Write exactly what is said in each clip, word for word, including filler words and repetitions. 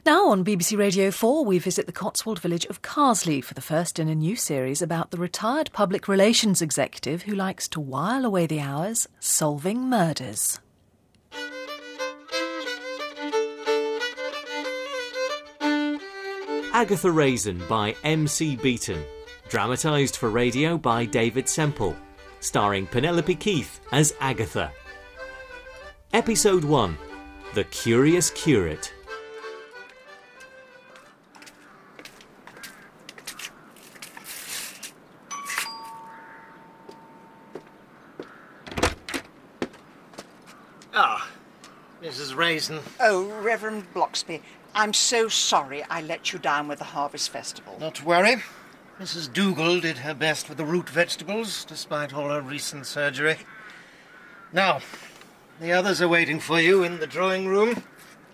Now on B B C Radio four, we visit the Cotswold village of Carsley for the first in a new series about the retired public relations executive who likes to while away the hours solving murders. Agatha Raisin by M C Beaton. Dramatised for radio by David Semple. Starring Penelope Keith as Agatha. Episode one. The Curious Curate. Ah, Missus Raisin. Oh, Reverend Bloxby, I'm so sorry I let you down with the Harvest Festival. Not to worry. Missus Dougal did her best with the root vegetables, despite all her recent surgery. Now, the others are waiting for you in the drawing room.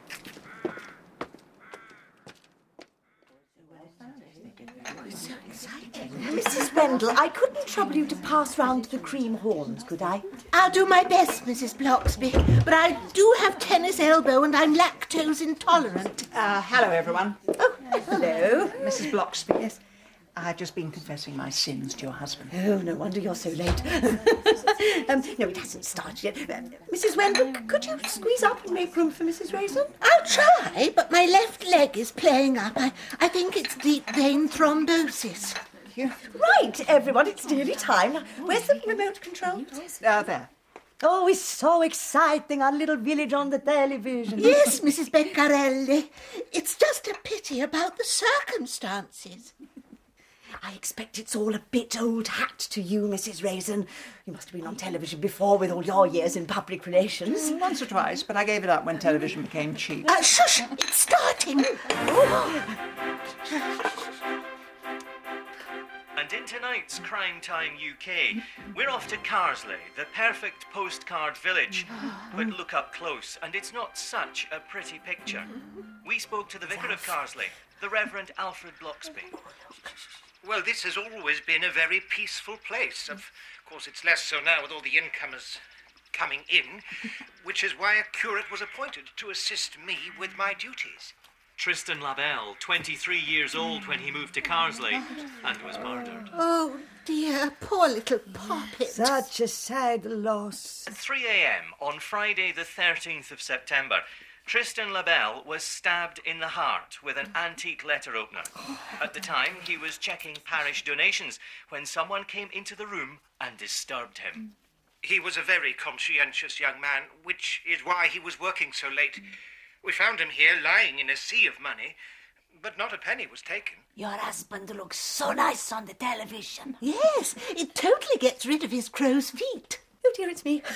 Missus Wendell, I couldn't trouble you to pass round the cream horns, could I? I'll do my best, Missus Bloxby, but I do have tennis elbow and I'm lactose intolerant. Uh, hello, everyone. Oh, hello. Missus Bloxby. Yes. I've just been confessing my sins to your husband. Oh, no wonder you're so late. um, no, it hasn't started yet. Uh, Missus Wendell, c- could you squeeze up and make room for Missus Raisin? I'll try, but my left leg is playing up. I, I think it's deep vein thrombosis. Right, everyone, it's nearly time. Where's the remote control? Uh, there. Oh, it's so exciting, our little village on the television. Yes, Missus Beccarelli. It's just a pity about the circumstances. I expect it's all a bit old hat to you, Missus Raisin. You must have been on television before with all your years in public relations. Mm, once or twice, but I gave it up when television became cheap. Uh, shush! It's starting. And in tonight's Crime Time U K, we're off to Carsley, the perfect postcard village. But look up close, and it's not such a pretty picture. We spoke to the vicar of Carsley, the Reverend Alfred Bloxby. Well, this has always been a very peaceful place. Of course, it's less so now with all the incomers coming in, which is why a curate was appointed to assist me with my duties. Tristan Labelle, twenty-three years old when he moved to Carsley, and was murdered. Oh, dear, poor little poppet. Such a sad loss. At three a.m. on Friday the thirteenth of September, Tristan Labelle was stabbed in the heart with an antique letter opener. At the time, he was checking parish donations when someone came into the room and disturbed him. He was a very conscientious young man, which is why he was working so late. We found him here lying in a sea of money, but not a penny was taken. Your husband looks so nice on the television. Yes, it totally gets rid of his crow's feet. Oh, dear, it's me.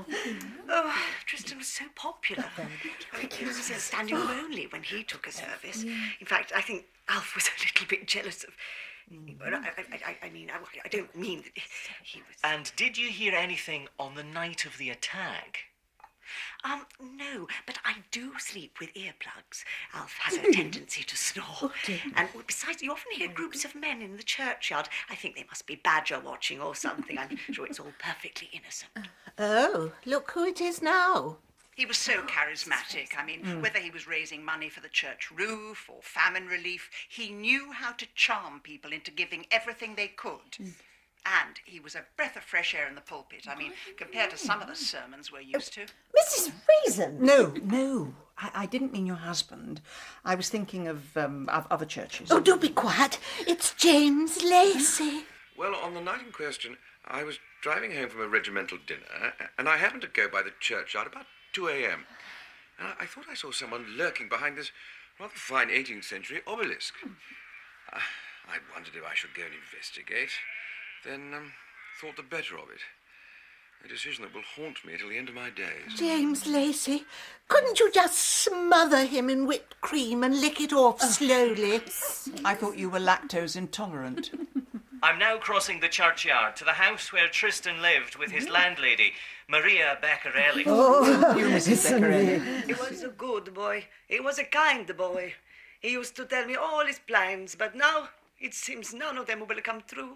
Oh, Tristan was so popular. He was a standing room only when he took a service. In fact, I think Alf was a little bit jealous of... I, I, I, I mean, I, I don't mean that he was... And did you hear anything on the night of the attack? Um, no, but I do sleep with earplugs. Alf has a tendency to snore. Oh, dear. And besides, you often hear groups of men in the churchyard. I think they must be badger watching or something. I'm sure it's all perfectly innocent. Oh, look who it is now. He was so charismatic. I mean, mm. whether he was raising money for the church roof or famine relief, he knew how to charm people into giving everything they could. Mm. And he was a breath of fresh air in the pulpit. I mean, compared to some of the sermons we're used to. Missus Raisin! No, no, I, I didn't mean your husband. I was thinking of, um, of other churches. Oh, do be quiet. It's James Lacey. Well, on the night in question, I was driving home from a regimental dinner, and I happened to go by the churchyard about two a.m. And I thought I saw someone lurking behind this rather fine eighteenth century obelisk. Uh, I wondered if I should go and investigate. Then um, thought the better of it. A decision that will haunt me till the end of my days. James Lacey, couldn't you just smother him in whipped cream and lick it off slowly? I thought you were lactose intolerant. I'm now crossing the churchyard to the house where Tristan lived with his landlady, Maria Beccarelli. Oh, you, Missus Beccarelli. He was a good boy. He was a kind boy. He used to tell me all his plans, but now it seems none of them will come true.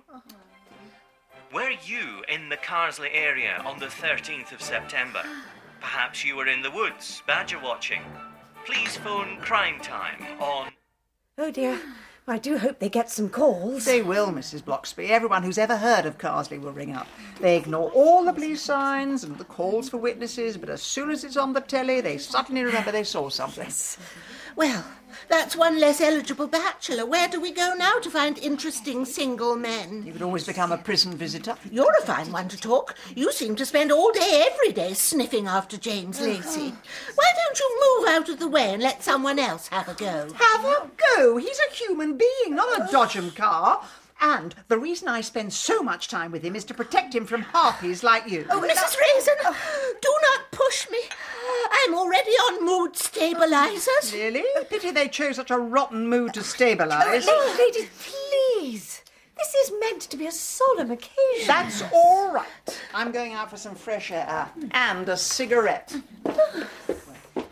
Were you in the Carsley area on the thirteenth of September? Perhaps you were in the woods, badger watching. please phone Crime Time on... Oh, dear. I do hope they get some calls. They will, Missus Bloxby. Everyone who's ever heard of Carsley will ring up. They ignore all the police signs and the calls for witnesses, but as soon as it's on the telly, they suddenly remember they saw something. Yes. Well, that's one less eligible bachelor. Where do we go now to find interesting single men? You could always become a prison visitor. You're a fine one to talk. You seem to spend all day, every day, sniffing after James Lacey. Why don't you move out of the way and let someone else have a go? Have a go. He's a human being, not a Dodgem car. And the reason I spend so much time with him is to protect him from harpies like you. Oh, Missus Raisin, do not push me. I'm already on mood stabilisers. Really? Pity they chose such a rotten mood to stabilise. Oh, ladies, please. This is meant to be a solemn occasion. That's all right. I'm going out for some fresh air and a cigarette. Are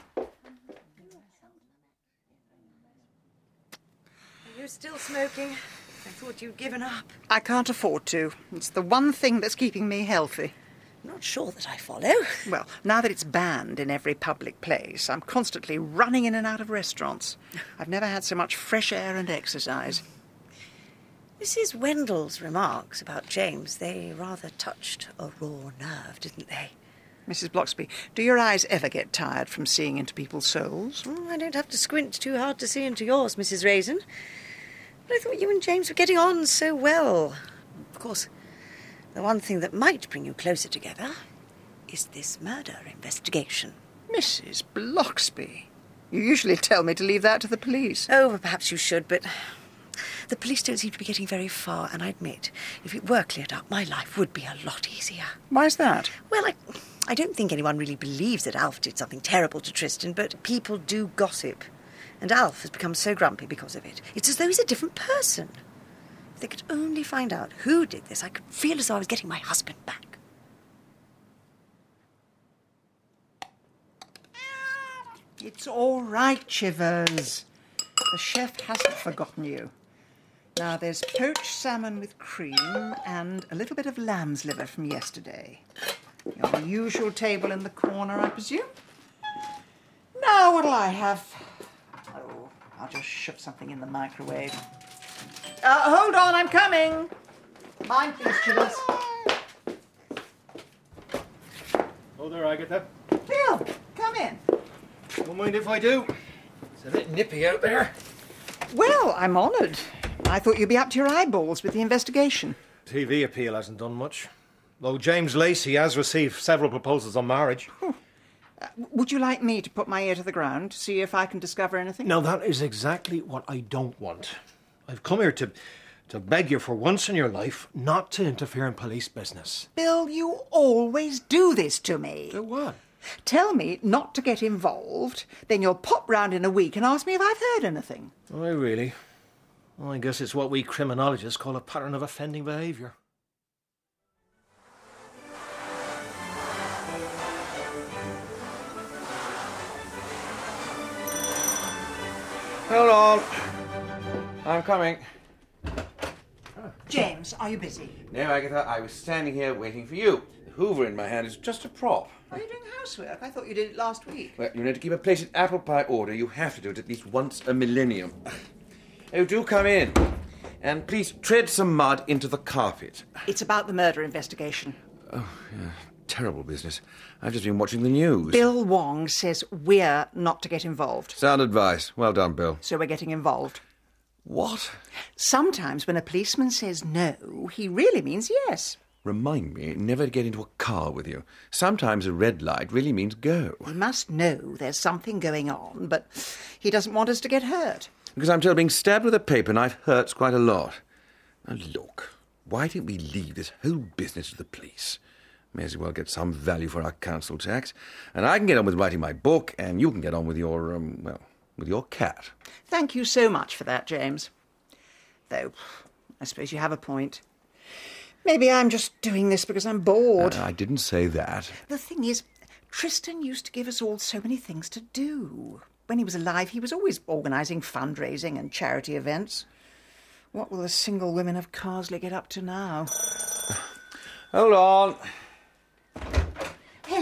you still smoking? I thought you'd given up. I can't afford to. It's the one thing that's keeping me healthy. I'm not sure that I follow. Well, now that it's banned in every public place, I'm constantly running in and out of restaurants. I've never had so much fresh air and exercise. Missus Wendell's remarks about James, they rather touched a raw nerve, didn't they? Missus Bloxby, do your eyes ever get tired from seeing into people's souls? Oh, I don't have to squint too hard to see into yours, Missus Raisin. But I thought you and James were getting on so well. Of course, the one thing that might bring you closer together is this murder investigation. Missus Bloxby, you usually tell me to leave that to the police. Oh, well, perhaps you should, but the police don't seem to be getting very far, and I admit, if it were cleared up, my life would be a lot easier. Why's that? Well, I, I don't think anyone really believes that Alf did something terrible to Tristan, but people do gossip. And Alf has become so grumpy because of it. It's as though he's a different person. If they could only find out who did this, I could feel as though I was getting my husband back. It's all right, Chivers. The chef hasn't forgotten you. Now, there's poached salmon with cream and a little bit of lamb's liver from yesterday. Your usual table in the corner, I presume? Now, what'll I have? Oh, I'll just shove something in the microwave. Uh, hold on, I'm coming. Mind, please, Chivers. Oh, there, Agatha. Bill, come in. Don't mind if I do. It's a bit nippy out there. Well, I'm honoured. I thought you'd be up to your eyeballs with the investigation. T V appeal hasn't done much. Though James Lacey has received several proposals on marriage. Oh. Uh, would you like me to put my ear to the ground to see if I can discover anything? No, that is exactly what I don't want. I've come here to, to beg you for once in your life not to interfere in police business. Bill, you always do this to me. Do what? Tell me not to get involved, then you'll pop round in a week and ask me if I've heard anything. Oh, really? Well, I guess it's what we criminologists call a pattern of offending behaviour. Hold on. I'm coming. James, are you busy? No, Agatha, I was standing here waiting for you. The Hoover in my hand is just a prop. Are you doing housework? I thought you did it last week. Well, you know, to keep a plate in apple pie order, you have to do it at least once a millennium. Oh, do come in. And please tread some mud into the carpet. It's about the murder investigation. Oh, yeah. Terrible business. I've just been watching the news. Bill Wong says we're not to get involved. Sound advice. Well done, Bill. So we're getting involved. What? Sometimes when a policeman says no, he really means yes. Remind me never to get into a car with you. Sometimes a red light really means go. He must know there's something going on, but he doesn't want us to get hurt. Because I'm still being stabbed with a paper knife hurts quite a lot. Now look, why don't we leave this whole business to the police? May as well get some value for our council tax. And I can get on with writing my book, and you can get on with your, um, well, with your cat. Thank you so much for that, James. Though, I suppose you have a point. Maybe I'm just doing this because I'm bored. Uh, I didn't say that. The thing is, Tristan used to give us all so many things to do. When he was alive, he was always organising fundraising and charity events. What will the single women of Carsley get up to now? Hold on. Hello,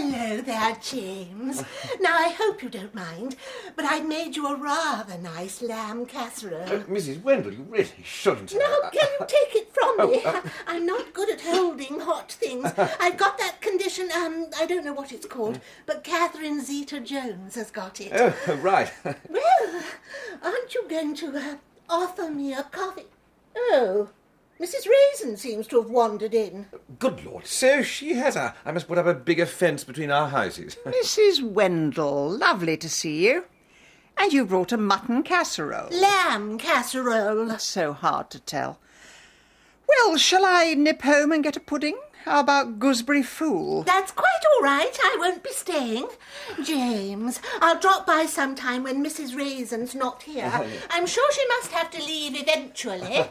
Hello there, James. Now, I hope you don't mind, but I made you a rather nice lamb casserole. Uh, Missus Wendell, you really shouldn't. Now, can you take it from me? Oh, uh... I'm not good at holding hot things. I've got that condition, um, I don't know what it's called, but Catherine Zeta-Jones has got it. Oh, right. Well, aren't you going to uh, offer me a coffee? Oh, Missus Raisin seems to have wandered in. Good Lord, so she has. I, I must put up a bigger fence between our houses. Missus Wendell, lovely to see you. And you brought a mutton casserole. Lamb casserole. So hard to tell. Well, shall I nip home and get a pudding? How about gooseberry fool? That's quite all right. I won't be staying. James, I'll drop by sometime when Missus Raisin's not here. I'm sure she must have to leave eventually.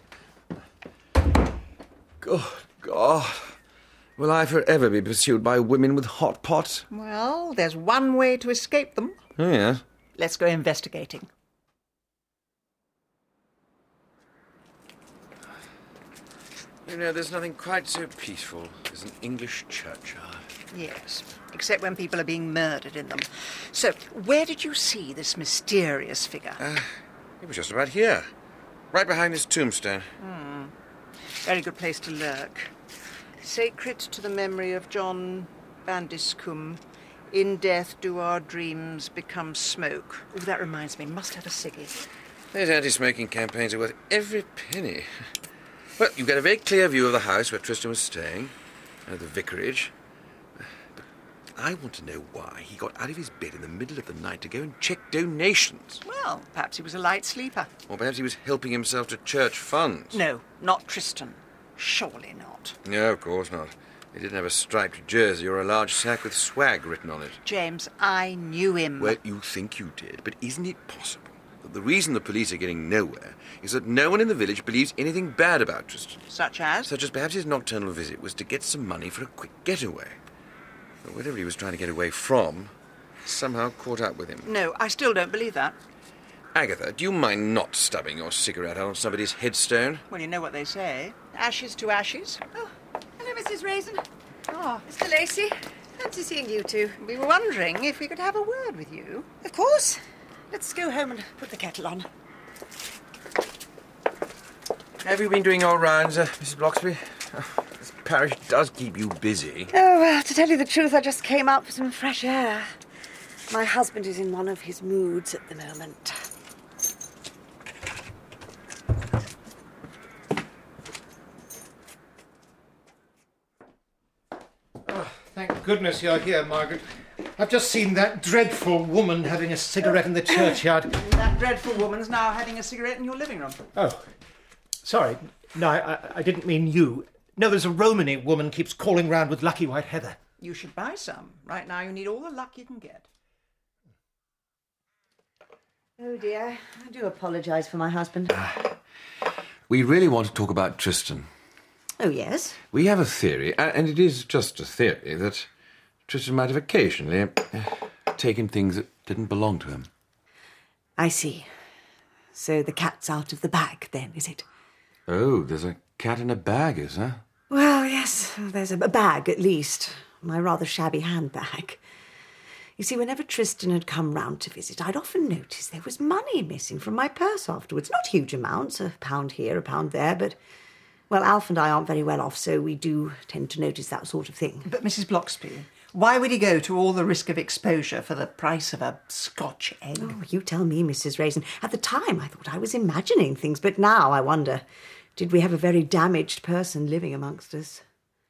Good God. Will I forever be pursued by women with hot pots? Well, there's one way to escape them. Oh, yes. Let's go investigating. You know, there's nothing quite so peaceful as an English churchyard. Yes, except when people are being murdered in them. So, where did you see this mysterious figure? Uh, it was just about here. Right behind this tombstone. Hmm. Very good place to lurk. Sacred to the memory of John Bandiscombe. In death do our dreams become smoke. Oh, that reminds me, must have a ciggy. Those anti-smoking campaigns are worth every penny. Well, you get a very clear view of the house where Tristan was staying, and the vicarage. But I want to know why he got out of his bed in the middle of the night to go and check donations. Well, perhaps he was a light sleeper. Or perhaps he was helping himself to church funds. No, not Tristan. Surely not. No, of course not. He didn't have a striped jersey or a large sack with swag written on it. James, I knew him. Well, you think you did, but isn't it possible that the reason the police are getting nowhere is that no one in the village believes anything bad about Tristan? Such as? Such as perhaps his nocturnal visit was to get some money for a quick getaway. But whatever he was trying to get away from somehow caught up with him. No, I still don't believe that. Agatha, do you mind not stubbing your cigarette out on somebody's headstone? Well, you know what they say. Ashes to ashes. Oh, hello, Missus Raisin. Oh, Mister Lacey. Fancy seeing you two. We were wondering if we could have a word with you. Of course. Let's go home and put the kettle on. Have you been doing your rounds, uh, Missus Bloxby? Oh, this parish does keep you busy. Oh, well, to tell you the truth, I just came out for some fresh air. My husband is in one of his moods at the moment. Oh, thank goodness you're here, Margaret. I've just seen that dreadful woman having a cigarette in the churchyard. And that dreadful woman's now having a cigarette in your living room. Oh, sorry. No, I, I didn't mean you. No, there's a Romany woman keeps calling round with lucky white heather. You should buy some. Right now you need all the luck you can get. Oh, dear. I do apologise for my husband. We really want to talk about Tristan. Oh, yes? We have a theory, and it is just a theory, that Tristan might have occasionally uh, taken things that didn't belong to him. I see. So the cat's out of the bag, then, is it? Oh, there's a cat in a bag, is there? Well, yes, there's a bag, at least. My rather shabby handbag. You see, whenever Tristan had come round to visit, I'd often notice there was money missing from my purse afterwards. Not huge amounts, a pound here, a pound there, but... Well, Alf and I aren't very well off, so we do tend to notice that sort of thing. But, Missus Bloxby, why would he go to all the risk of exposure for the price of a Scotch egg? Oh, you tell me, Missus Raisin. At the time, I thought I was imagining things, but now I wonder, did we have a very damaged person living amongst us?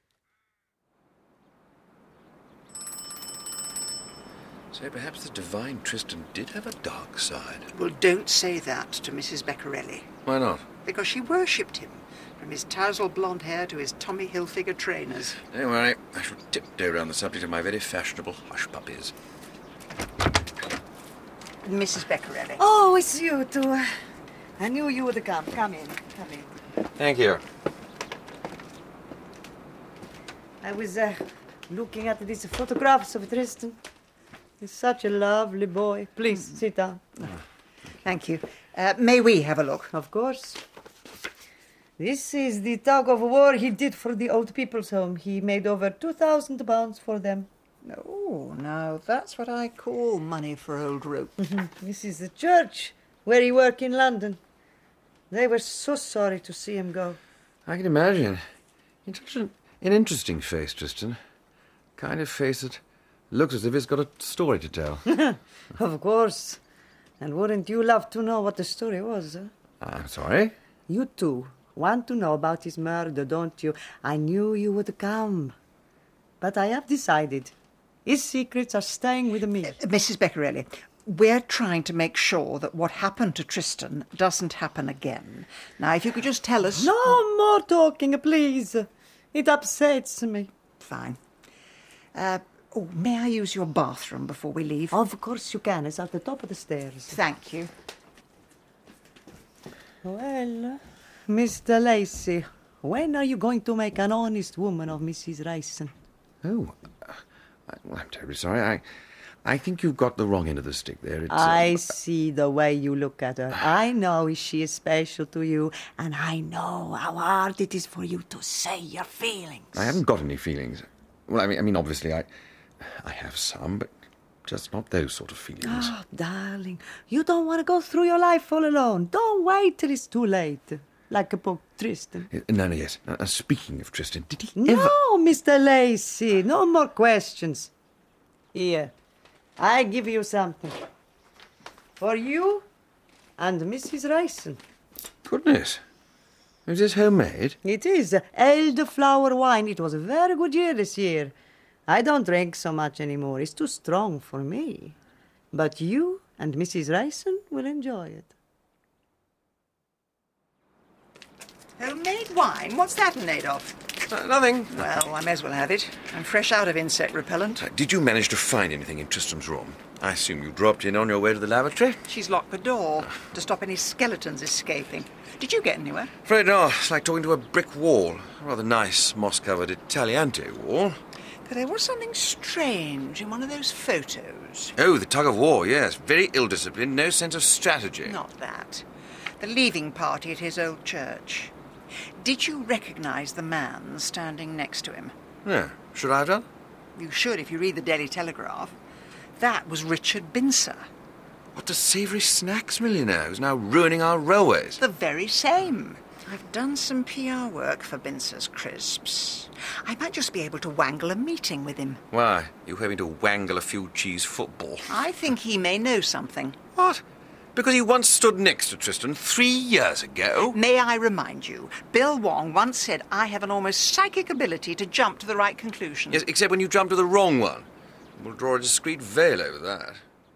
So perhaps the divine Tristan did have a dark side. Well, don't say that to Missus Beccarelli. Why not? Because she worshipped him, from his tousled blonde hair to his Tommy Hilfiger trainers. Don't worry, I shall tiptoe around the subject of my very fashionable hush puppies. Missus Beccarelli. Oh, it's you two. I knew you would come. Come in, come in. Thank you. I was uh, looking at these photographs of Tristan. He's such a lovely boy. Please, mm. sit down. Thank you. Uh, may we have a look? Of course. This is the tug of war he did for the old people's home. He made over two thousand pounds for them. Oh, now that's what I call money for old rope. This is the church where he worked in London. They were so sorry to see him go. I can imagine. It's such an, an interesting face, Tristan. Kind of face that looks as if it's got a story to tell. Of course. And wouldn't you love to know what the story was? Huh? I'm sorry? You too want to know about his murder, don't you? I knew you would come. But I have decided. His secrets are staying with me. Uh, Missus Beccarelli, we're trying to make sure that what happened to Tristan doesn't happen again. Now, if you could just tell us... No more talking, please. It upsets me. Fine. Uh, oh, may I use your bathroom before we leave? Of course you can. It's at the top of the stairs. Thank you. Well, Mister Lacey, when are you going to make an honest woman of Missus Rayson? Oh, uh, I, I'm terribly sorry. I I think you've got the wrong end of the stick there. It's, I uh, see the way you look at her. I know she is special to you, and I know how hard it is for you to say your feelings. I haven't got any feelings. Well, I mean, I mean, obviously, I, I have some, but just not those sort of feelings. Oh, darling, you don't want to go through your life all alone. Don't wait till it's too late, like a poor Tristan. Uh, no, no, yes. Uh, speaking of Tristan, did he No, ever... Mister Lacey, no more questions. Here, I give you something. For you and Missus Rayson. Goodness. Is this homemade? It is elderflower wine. It was a very good year this year. I don't drink so much anymore. It's too strong for me. But you and Missus Rayson will enjoy it. Homemade wine? What's that made of? Uh, nothing. Well, I may as well have it. I'm fresh out of insect repellent. Uh, did you manage to find anything in Tristram's room? I assume you dropped in on your way to the lavatory? She's locked the door to stop any skeletons escaping. Did you get anywhere? Afraid not. It's like talking to a brick wall. A rather nice moss-covered Italiante wall. But there was something strange in one of those photos. Oh, the tug-of-war, yes. Very ill-disciplined, no sense of strategy. Not that. The leaving party at his old church. Did you recognise the man standing next to him? Yeah. Should I have done? You should if you read the Daily Telegraph. That was Richard Bincer. What, the savoury snacks millionaire who's now ruining our railways? The very same. I've done some P R work for Bincer's Crisps. I might just be able to wangle a meeting with him. Why? You hoping to wangle a few cheese football? I think he may know something. What? Because he once stood next to Tristan three years ago? May I remind you, Bill Wong once said I have an almost psychic ability to jump to the right conclusion. Yes, except when you jump to the wrong one. We'll draw a discreet veil over that.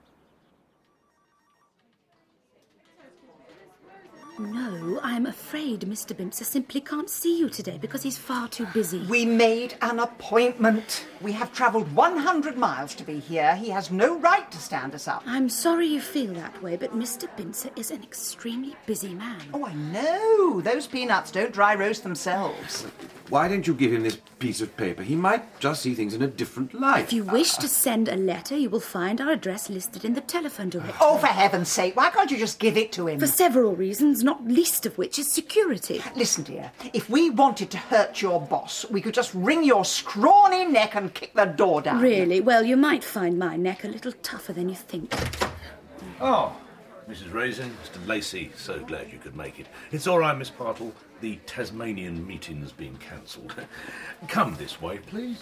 No, I'm afraid Mister Bincer simply can't see you today because he's far too busy. We made an appointment. We have travelled one hundred miles to be here. He has no right to stand us up. I'm sorry you feel that way, but Mister Bincer is an extremely busy man. Oh, I know. Those peanuts don't dry roast themselves. Why don't you give him this piece of paper? He might just see things in a different light. If you wish to send a letter, you will find our address listed in the telephone directory. Oh, for heaven's sake, why can't you just give it to him? For several reasons, not least of which is security. Listen, dear, if we wanted to hurt your boss, we could just wring your scrawny neck and kick the door down. Really? Well, you might find my neck a little tougher than you think. Oh, Missus Raisin, Mister Lacey, so glad you could make it. It's all right, Miss Partle. The Tasmanian meeting's been cancelled. Come this way, please.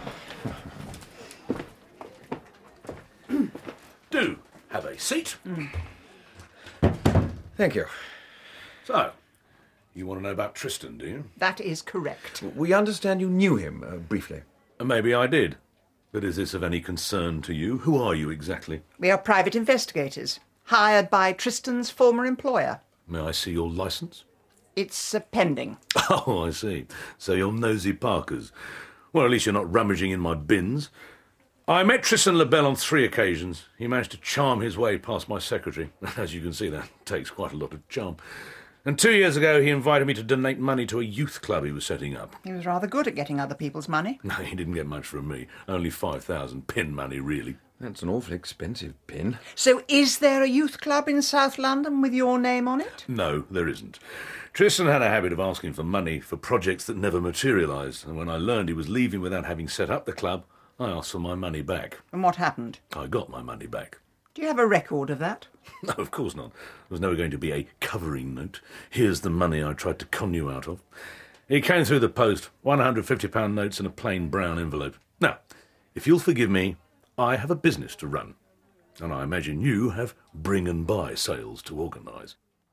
Do have a seat. Mm. Thank you. So, you want to know about Tristan, do you? That is correct. We understand you knew him, uh, briefly. Uh, maybe I did. But is this of any concern to you? Who are you exactly? We are private investigators, hired by Tristan's former employer. May I see your licence? It's uh, pending. Oh, I see. So you're nosy Parkers. Well, at least you're not rummaging in my bins. I met Tristan LaBelle on three occasions. He managed to charm his way past my secretary. As you can see, that takes quite a lot of charm. And two years ago, he invited me to donate money to a youth club he was setting up. He was rather good at getting other people's money. No, he didn't get much from me. Only five thousand pin money, really. That's an awfully expensive pin. So is there a youth club in South London with your name on it? No, there isn't. Tristan had a habit of asking for money for projects that never materialised, and when I learned he was leaving without having set up the club, I asked for my money back. And what happened? I got my money back. Do you have a record of that? No, of course not. There was never going to be a covering note. Here's the money I tried to con you out of. It came through the post, one hundred fifty pound notes in a plain brown envelope. Now, if you'll forgive me, I have a business to run. And I imagine you have bring and buy sales to organise.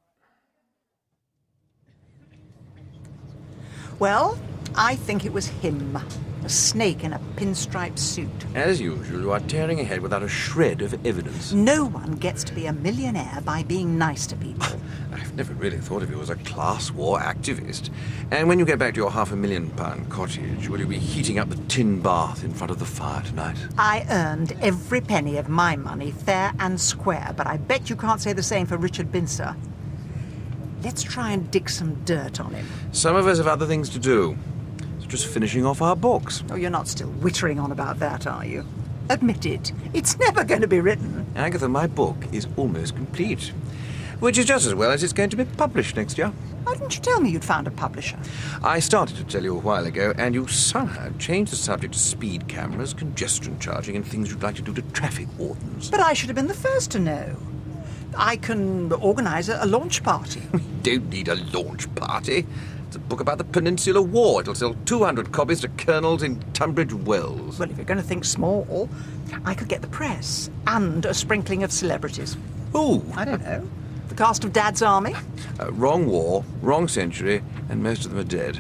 Well, I think it was him. A snake in a pinstripe suit. As usual, you are tearing ahead without a shred of evidence. No one gets to be a millionaire by being nice to people. I've never really thought of you as a class war activist. And when you get back to your half a million pound cottage, will you be heating up the tin bath in front of the fire tonight? I earned every penny of my money fair and square, but I bet you can't say the same for Richard Bincer. Let's try and dig some dirt on him. Some of us have other things to do. Just finishing off our books. Oh, you're not still wittering on about that, are you? Admit it. It's never going to be written. Agatha, my book is almost complete, which is just as well as it's going to be published next year. Why didn't you tell me you'd found a publisher? I started to tell you a while ago, and you somehow changed the subject to speed cameras, congestion charging, and things you'd like to do to traffic wardens. But I should have been the first to know. I can organise a, a launch party. We don't need a launch party. It's a book about the Peninsular War. It'll sell two hundred copies to colonels in Tunbridge Wells. Well, if you're going to think small, I could get the press and a sprinkling of celebrities. Who? I don't know. The cast of Dad's Army? Uh, wrong war, wrong century, and most of them are dead.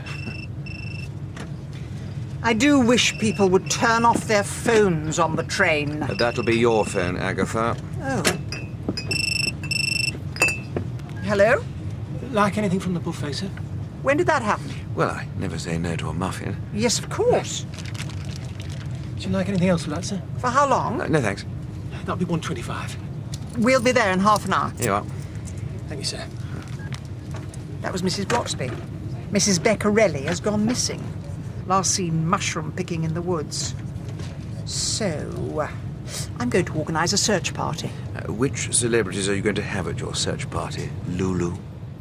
I do wish people would turn off their phones on the train. Uh, that'll be your phone, Agatha. Oh. Hello? Like anything from the buffet, sir? When did that happen? Well, I never say no to a muffin. Yes, of course. Would you like anything else with that, sir? For how long? Uh, no, thanks. That'll be one twenty-five. We'll be there in half an hour. Here you are. Thank you, sir. That was Missus Bloxby. Missus Beccarelli has gone missing. Last seen mushroom picking in the woods. So, uh, I'm going to organise a search party. Uh, which celebrities are you going to have at your search party, Lulu?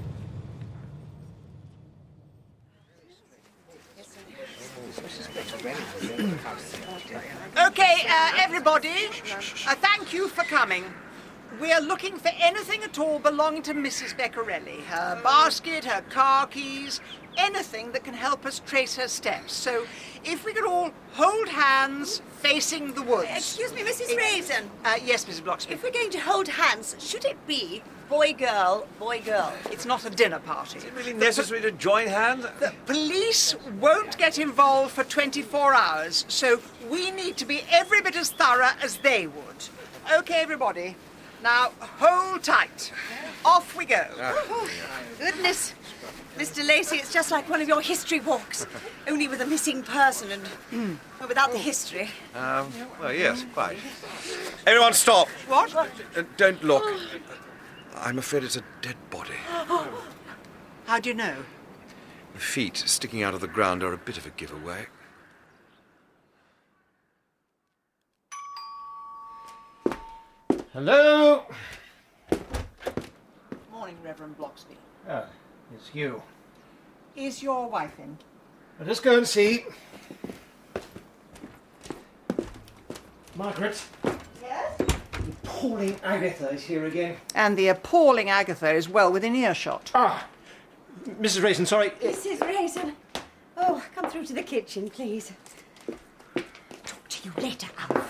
OK, uh, everybody, uh, thank you for coming. We're looking for anything at all belonging to Missus Beccarelli. Her basket, her car keys, anything that can help us trace her steps. So, if we could all hold hands facing the woods. Excuse me, Missus Raisin. Uh, yes, Missus Bloxby. If we're going to hold hands, should it be boy-girl, boy-girl? It's not a dinner party. Is it really necessary to join hands? The police won't get involved for twenty-four hours, so we need to be every bit as thorough as they would. OK, everybody. Now, hold tight. Off we go. Oh, goodness. Mister Lacey, it's just like one of your history walks, only with a missing person and mm. well, without the history. Um, well, yes, quite. Everyone stop. What? Uh, don't look. I'm afraid it's a dead body. How do you know? The feet sticking out of the ground are a bit of a giveaway. Hello? Morning, Reverend Bloxby. Ah, it's you. Is your wife in? I'll just go and see. Margaret? Yes? The appalling Agatha is here again. And the appalling Agatha is well within earshot. Ah, Missus Raisin, sorry. Missus Raisin. Oh, come through to the kitchen, please. Talk to you later, Alf.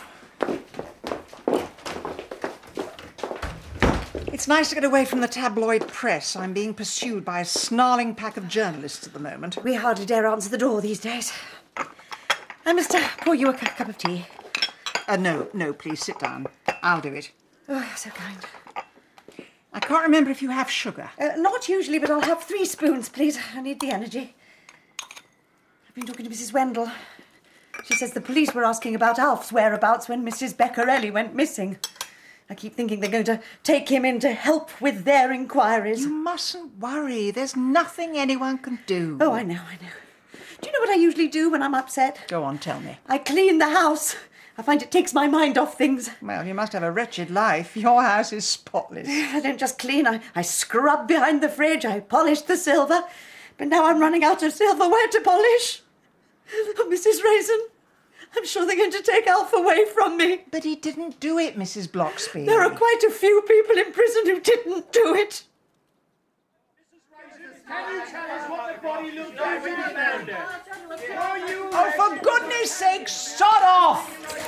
It's nice to get away from the tabloid press. I'm being pursued by a snarling pack of journalists at the moment. We hardly dare answer the door these days. I must uh, pour you a cu- cup of tea. Uh, no, no, please sit down. I'll do it. Oh, you're so kind. I can't remember if you have sugar. Uh, not usually, but I'll have three spoons, please. I need the energy. I've been talking to Missus Wendell. She says the police were asking about Alf's whereabouts when Missus Beccarelli went missing. I keep thinking they're going to take him in to help with their inquiries. You mustn't worry. There's nothing anyone can do. Oh, I know, I know. Do you know what I usually do when I'm upset? Go on, tell me. I clean the house. I find it takes my mind off things. Well, you must have a wretched life. Your house is spotless. I don't just clean. I, I scrub behind the fridge. I polish the silver. But now I'm running out of silverware to polish. Oh, Missus Raisin, I'm sure they're going to take Alf away from me. But he didn't do it, Missus Bloxby. There are quite a few people in prison who didn't do it. Can you tell us what the body looked like when you found her? Oh, for goodness sake, sod off!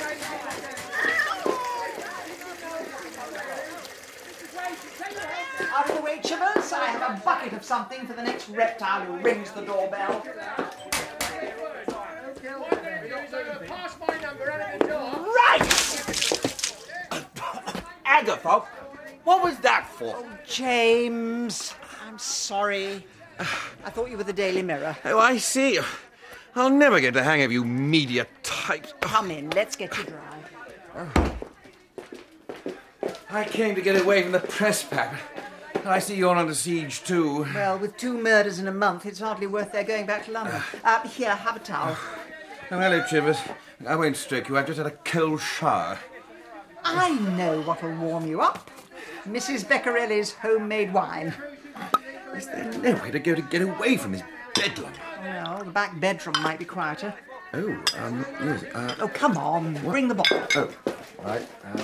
Out of the way, Chivers. I have a bucket of something for the next reptile who rings the doorbell. Right! Agatha, what was that for? Oh, James, I'm sorry. I thought you were the Daily Mirror. Oh, I see. I'll never get the hang of you media types. Come in, let's get you dry. I came to get away from the press pack. I see you're under siege too. Well, with two murders in a month, it's hardly worth their going back to London. Uh, here, have a towel. Oh, hello, Chivers. I won't stroke you. I've just had a cold shower. I know what'll warm you up. Missus Beccarelli's homemade wine. Is there no way to go to get away from this bedlam? Well, the back bedroom might be quieter. Oh, um, yes, uh... Oh, come on. What? Bring the bottle. Oh, right. Uh...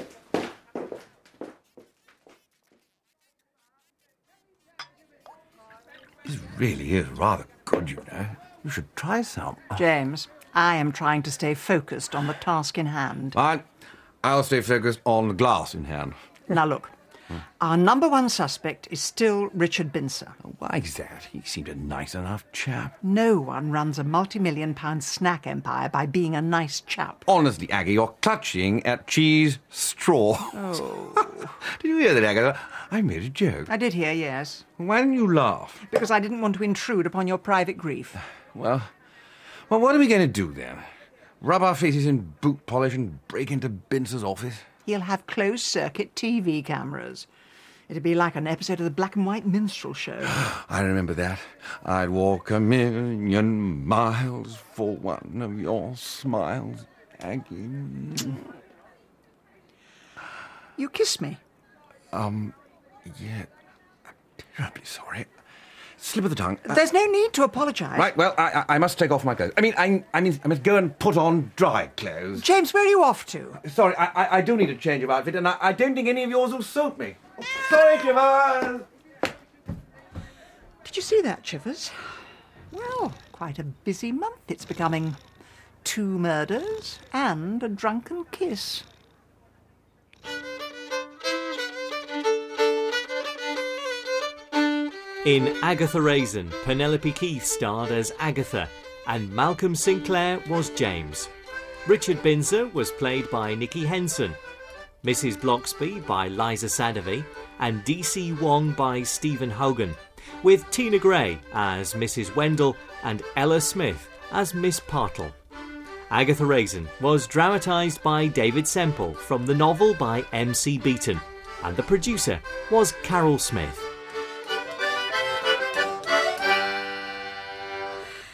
This really is rather good, you know. You should try some. James, I am trying to stay focused on the task in hand. Fine. I'll stay focused on the glass in hand. Now, look. Hmm. Our number one suspect is still Richard Bincer. Why is that? He seemed a nice enough chap. No one runs a multi-million pound snack empire by being a nice chap. Honestly, Aggie, you're clutching at cheese straw. Oh. Did you hear that, Agatha? I made a joke. I did hear, yes. Why didn't you laugh? Because I didn't want to intrude upon your private grief. Well, well, what are we going to do then? Rub our faces in boot polish and break into Bincer's office? He'll have closed-circuit T V cameras. It'd be like an episode of the black and white minstrel show. I remember that. I'd walk a million miles for one of your smiles, Aggie. You kiss me? Um, yeah. I'm terribly sorry. Slip of the tongue. There's no need to apologise. Right, well, I, I, I must take off my clothes. I mean, I, I mean, I must go and put on dry clothes. James, where are you off to? Sorry, I, I, I do need a change of outfit, and I, I don't think any of yours will suit me. Sorry, Chivers! Did you see that, Chivers? Well, quite a busy month it's becoming. Two murders and a drunken kiss. In Agatha Raisin, Penelope Keith starred as Agatha, and Malcolm Sinclair was James. Richard Bincer was played by Nikki Henson, Missus Bloxby by Liza Sadovy, and D C Wong by Stephen Hogan, with Tina Gray as Missus Wendell and Ella Smith as Miss Partle. Agatha Raisin was dramatised by David Semple from the novel by M C Beaton, and the producer was Carol Smith.